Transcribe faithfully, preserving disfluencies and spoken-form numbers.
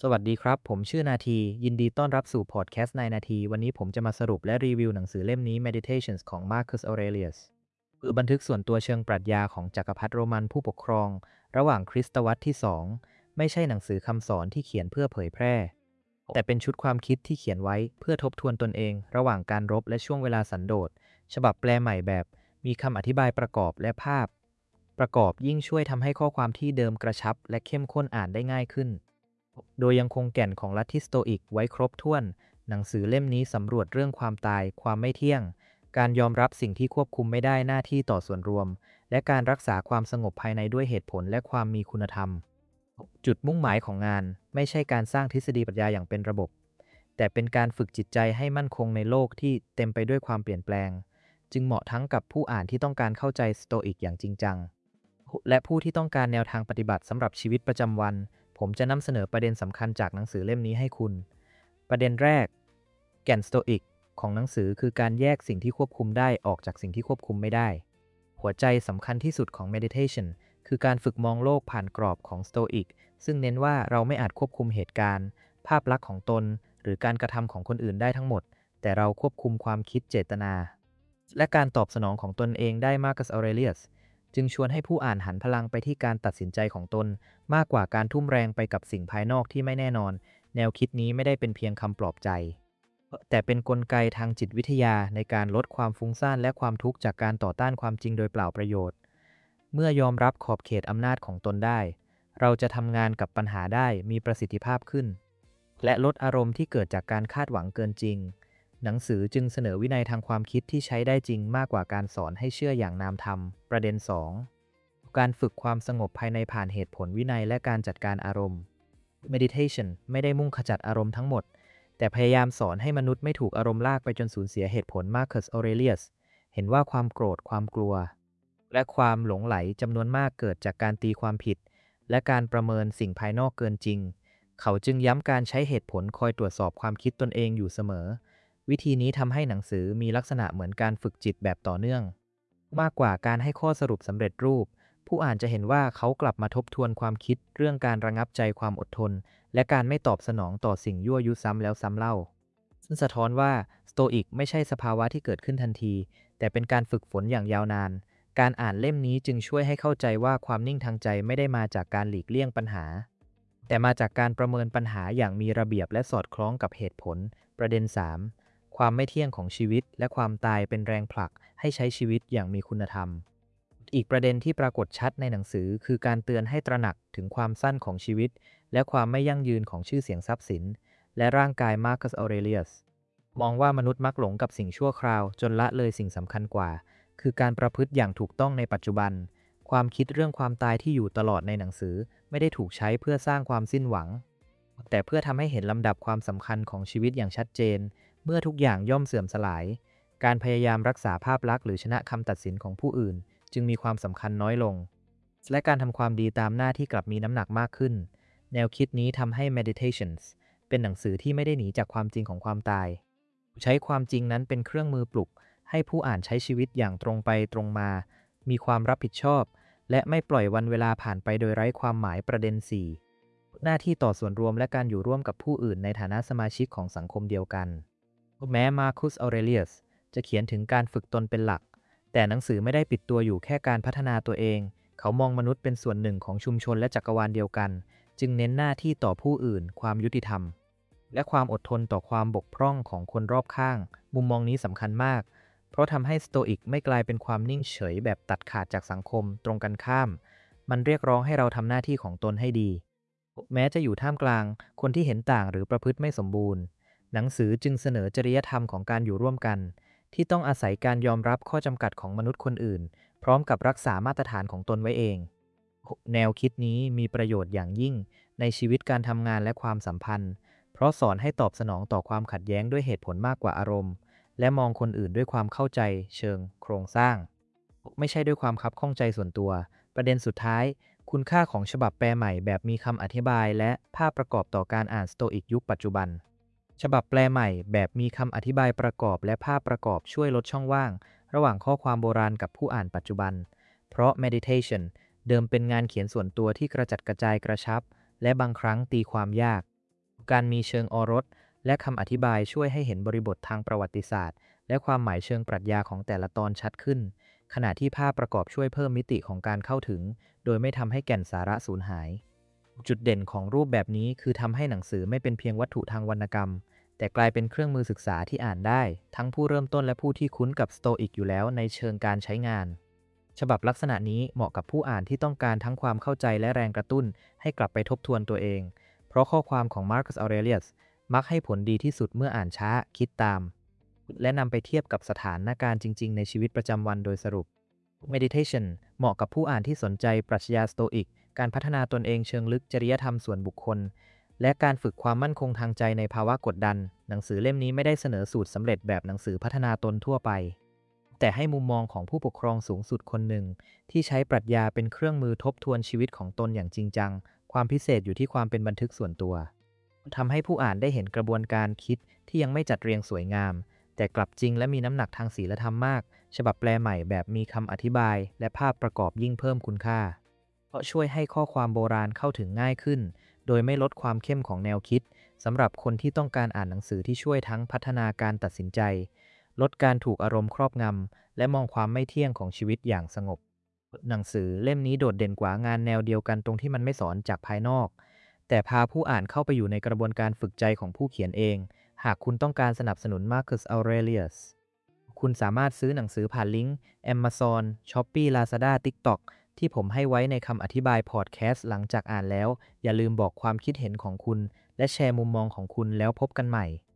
สวัสดีครับผมชื่อนาทียินดีต้อนรับสู่พอดแคสต์ในนาทีวันนี้ผมจะมาสรุปและรีวิวหนังสือเล่มนี้ Meditations ของ Marcus Aurelius คือบันทึกส่วนตัวเชิงปรัชญาของจักรพรรดิโรมันผู้ปกครองระหว่างคริสตวรรษที่สองไม่ใช่หนังสือคำสอนที่เขียนเพื่อเผยแพร่แต่เป็นชุดความคิดที่เขียนไว้เพื่อทบทวนตนเองระหว่างการรบและช่วงเวลาสันโดษฉบับแปลใหม่แบบมีคำอธิบายประกอบและภาพประกอบยิ่งช่วยทำให้ข้อความที่เดิมกระชับและเข้มข้นอ่านได้ง่ายขึ้น โดยยังคงแก่นของลัทธิสโตอิกไว้ครบถ้วน หนังสือเล่มนี้สำรวจเรื่องความตาย ความไม่เที่ยง การยอมรับสิ่งที่ควบคุมไม่ได้หน้าที่ต่อส่วนรวม และการรักษาความสงบภายในด้วยเหตุผลและความมีคุณธรรม จุดมุ่งหมายของงานไม่ใช่การสร้างทฤษฎีปรัชญาอย่างเป็นระบบ แต่เป็นการฝึกจิตใจให้มั่นคงในโลกที่เต็มไปด้วยความเปลี่ยนแปลง จึงเหมาะทั้งกับผู้อ่านที่ต้องการเข้าใจสโตอิกอย่างจริงจัง และผู้ที่ต้องการแนวทางปฏิบัติสำหรับชีวิตประจำวัน ผมจะนำเสนอประเด็นสำคัญจากหนังสือเล่มนี้ให้คุณ ประเด็นแรก แก่นสโตอิกของหนังสือคือการแยกสิ่งที่ควบคุมได้ออกจากสิ่งที่ควบคุมไม่ได้ หัวใจสำคัญที่สุดของ meditation คือการฝึกมองโลกผ่านกรอบของสโตอิกซึ่งเน้นว่าเราไม่อาจควบคุมเหตุการณ์ ภาพลักษณ์ของตน หรือการกระทำของคนอื่นได้ทั้งหมด แต่เราควบคุมความคิดเจตนา และการตอบสนองของตนเองได้ Marcus Aurelius จึงชวนให้ผู้อ่านหันพลังไปที่การตัดสินใจของตนมากกว่าการทุ่มแรงไปกับสิ่งภายนอกที่ไม่แน่นอน แนวคิดนี้ไม่ได้เป็นเพียงคำปลอบใจ แต่เป็นกลไกทางจิตวิทยาในการลดความฟุ้งซ่านและความทุกข์จากการต่อต้านความจริงโดยเปล่าประโยชน์ เมื่อยอมรับขอบเขตอำนาจของตนได้ เราจะทำงานกับปัญหาได้มีประสิทธิภาพขึ้น และลดอารมณ์ที่เกิดจากการคาดหวังเกินจริง หนังสือจึงเสนอวินัยทางความคิดที่ใช้ได้จริงมากกว่าการสอนให้เชื่ออย่างนามธรรม ประเด็น สอง การฝึกความสงบภายในผ่านเหตุผลวินัยและการจัดการอารมณ์ Meditation ไม่ได้มุ่งขจัดอารมณ์ทั้งหมด แต่พยายามสอนให้มนุษย์ไม่ถูกอารมณ์ลากไปจนสูญเสียเหตุผล Marcus Aurelius เห็นว่าความโกรธ ความกลัว และความหลงไหลจำนวนมากเกิดจากการตีความผิด และการประเมินสิ่งภายนอกเกินจริง เขาจึงย้ำการใช้เหตุผลคอยตรวจสอบความคิดตนเองอยู่เสมอ วิธีนี้ทำให้หนังสือมีลักษณะเหมือนการฝึกจิตแบบต่อเนื่อง มากกว่าการให้ข้อสรุปสำเร็จรูป ผู้อ่านจะเห็นว่าเขากลับมาทบทวนความคิดเรื่องการระงับใจความอดทน และการไม่ตอบสนองต่อสิ่งยั่วยุซ้ำแล้วซ้ำเล่า ซึ่งสะท้อนว่าสโตอิกไม่ใช่สภาวะที่เกิดขึ้นทันที แต่เป็นการฝึกฝนอย่างยาวนาน การอ่านเล่มนี้จึงช่วยให้เข้าใจว่าความนิ่งทางใจไม่ได้มาจากการหลีกเลี่ยงปัญหา แต่มาจากการประเมินปัญหาอย่างมีระเบียบและสอดคล้องกับเหตุผล ประเด็น สาม ความไม่เที่ยงของชีวิตและความตายเป็นแรงผลักให้ใช้ชีวิตอย่างมีคุณธรรม อีกประเด็นที่ปรากฏชัดในหนังสือคือการเตือนให้ตระหนักถึงความสั้นของชีวิตและความไม่ยั่งยืนของชื่อเสียงทรัพย์สินและร่างกาย Marcus Aurelius มองว่ามนุษย์มักหลงกับสิ่งชั่วคราวจนละเลยสิ่งสำคัญกว่าคือการประพฤติอย่างถูกต้องในปัจจุบันความคิดเรื่องความตายที่อยู่ตลอดในหนังสือไม่ได้ถูกใช้เพื่อสร้างความสิ้นหวังแต่เพื่อทำให้เห็นลำดับความสำคัญของชีวิตอย่างชัดเจนเมื่อทุกอย่างย่อมเสื่อมสลายการพยายามรักษาภาพลักษณ์หรือชนะคำตัดสินของผู้อื่นจึงมีความสำคัญน้อยลงและการทำความดีตามหน้าที่กลับมีน้ำหนักมากขึ้นแนวคิดนี้ทำให้ Meditations เป็นหนังสือที่ไม่ได้หนีจากความจริงของความตายใช้ความจริงนั้นเป็นเครื่องมือปลุกให้ผู้อ่านใช้ชีวิตอย่างตรงไปตรงมามีความรับผิดชอบและไม่ปล่อยวันเวลาผ่านไปโดยไร้ความหมายประเด็น สี่ หน้าที่ต่อส่วนรวมและการอยู่ร่วมกับผู้อื่นในฐานะสมาชิกของสังคมเดียวกันแม้ Marcus Aurelius จะเขียนถึงการฝึกตนเป็นหลักแต่หนังสือไม่ได้ปิดตัวอยู่แค่การพัฒนาตัวเองเขามองมนุษย์เป็นส่วนหนึ่งของชุมชนและจักรวาลเดียวกันจึงเน้นหน้าที่ต่อผู้อื่นความยุติธรรมและความอดทนต่อความบกพร่องของคนรอบข้างมุมมองนี้สำคัญมากเพราะทำให้สโตอิกไม่กลายเป็นความนิ่งเฉยแบบตัดขาดจากสังคมตรงกันข้ามมันเรียกร้องให้เราทำหน้าที่ของตนให้ดีแม้จะอยู่ท่ามกลางคนที่เห็นต่างหรือประพฤติไม่สมบูรณ์หนังสือจึงเสนอจริยธรรมของการอยู่ร่วมกันที่ต้องอาศัยการยอมรับข้อจำกัดของมนุษย์คนอื่นพร้อมกับรักษามาตรฐานของตนไว้เองแนวคิดนี้มีประโยชน์อย่างยิ่งในชีวิตการทำงานและความสัมพันธ์เพราะสอนให้ตอบสนองต่อความขัดแย้งด้วยเหตุผลมากกว่าอารมณ์และมองคนอื่นด้วยความเข้าใจเชิงโครงสร้างไม่ใช่ด้วยความคับข้องใจส่วนตัวประเด็นสุดท้ายคุณค่าของฉบับแปลใหม่แบบมีคำอธิบายและภาพประกอบต่อการอ่านสโตอิกยุคปัจจุบันฉบับแปลใหม่แบบมีคำอธิบายประกอบและภาพประกอบช่วยลดช่องว่างระหว่างข้อความโบราณกับผู้อ่านปัจจุบันเพราะ Meditation เดิมเป็นงานเขียนส่วนตัวที่กระจัดกระจายกระชับและบางครั้งตีความยากการมีเชิงอรสและคำอธิบายช่วยให้เห็นบริบททางประวัติศาสตร์และความหมายเชิงปรัชญาของแต่ละตอนชัดขึ้นขณะที่ภาพประกอบช่วยเพิ่มมิติของการเข้าถึงโดยไม่ทำให้แก่นสาระสูญหายจุดเด่นของรูปแบบนี้คือทำให้หนังสือไม่เป็นเพียงวัตถุทางวรรณกรรมแต่กลายเป็นเครื่องมือศึกษาที่อ่านได้ทั้งผู้เริ่มต้นและผู้ที่คุ้นกับสโตอิกอยู่แล้วในเชิงการใช้งานฉบับลักษณะนี้เหมาะกับผู้อ่านที่ต้องการทั้งความเข้าใจและแรงกระตุ้นให้กลับไปทบทวนตัวเองเพราะข้อความของ Marcus Aurelius มักให้ผลดีที่สุดเมื่ออ่านช้าคิดตามและนำไปเทียบกับสถานการณ์จริงๆในชีวิตประจำวันโดยสรุป Meditation เหมาะกับผู้อ่านที่สนใจปรัชญาสโตอิกการพัฒนาตนเองเชิงลึกจริยธรรมส่วนบุคคลและการฝึกความมั่นคงทางใจในภาวะกดดันหนังสือเล่มนี้ไม่ได้เสนอสูตรสำเร็จแบบหนังสือพัฒนาตนทั่วไปแต่ให้มุมมองของผู้ปกครองสูงสุดคนหนึ่งที่ใช้ปรัชญาเป็นเครื่องมือทบทวนชีวิตของตนอย่างจริงจังความพิเศษอยู่ที่ความเป็นบันทึกส่วนตัวทำให้ผู้อ่านได้เห็นกระบวนการคิดที่ยังไม่จัดเรียงสวยงามแต่กลับจริงและมีน้ำหนักทางศีลธรรมมากฉบับแปลใหม่แบบมีคำอธิบายและภาพประกอบยิ่งเพิ่มคุณค่าเพราะช่วยให้ข้อความโบราณเข้าถึงง่ายขึ้นโดยไม่ลดความเข้มของแนวคิดสำหรับคนที่ต้องการอ่านหนังสือที่ช่วยทั้งพัฒนาการตัดสินใจลดการถูกอารมณ์ครอบงำและมองความไม่เที่ยงของชีวิตอย่างสงบหนังสือเล่มนี้โดดเด่นกว่างานแนวเดียวกันตรงที่มันไม่สอนจากภายนอกแต่พาผู้อ่านเข้าไปอยู่ในกระบวนการฝึกใจของผู้เขียนเองหากคุณต้องการสนับสนุน Marcus Aurelius คุณสามารถซื้อหนังสือผ่านลิงก์ Amazon, Shopee, Lazada, TikTok ที่ผมให้ไว้ในคำอธิบายพอดแคสต์หลังจากอ่านแล้วอย่าลืมบอกความคิดเห็นของคุณและแชร์มุมมองของคุณแล้วพบกันใหม่